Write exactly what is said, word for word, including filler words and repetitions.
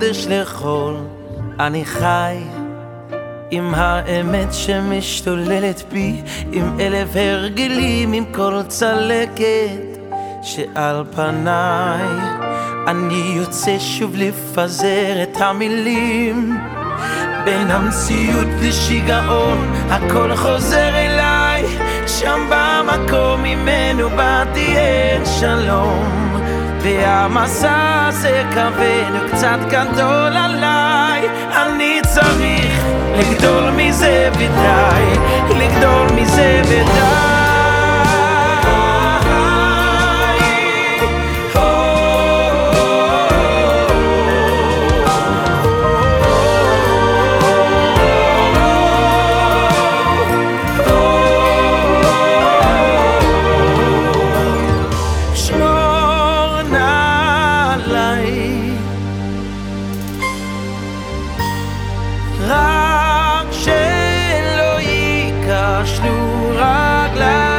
קודש לכל. אני חי עם האמת שמשתוללת בי, עם אלף הרגלים, עם כל צלקת שעל פניי. אני יוצא שוב לפזר את המילים, בין המציאות לשיגעון הכל חוזר אליי, שם במקום ממנו באתי אין שלום. והמסע הזה כבד וקצת גדול עליי, אני צריך לגדול מזה ודי, לגדול מזה ודי. רק שלא ייכשלו רגליי.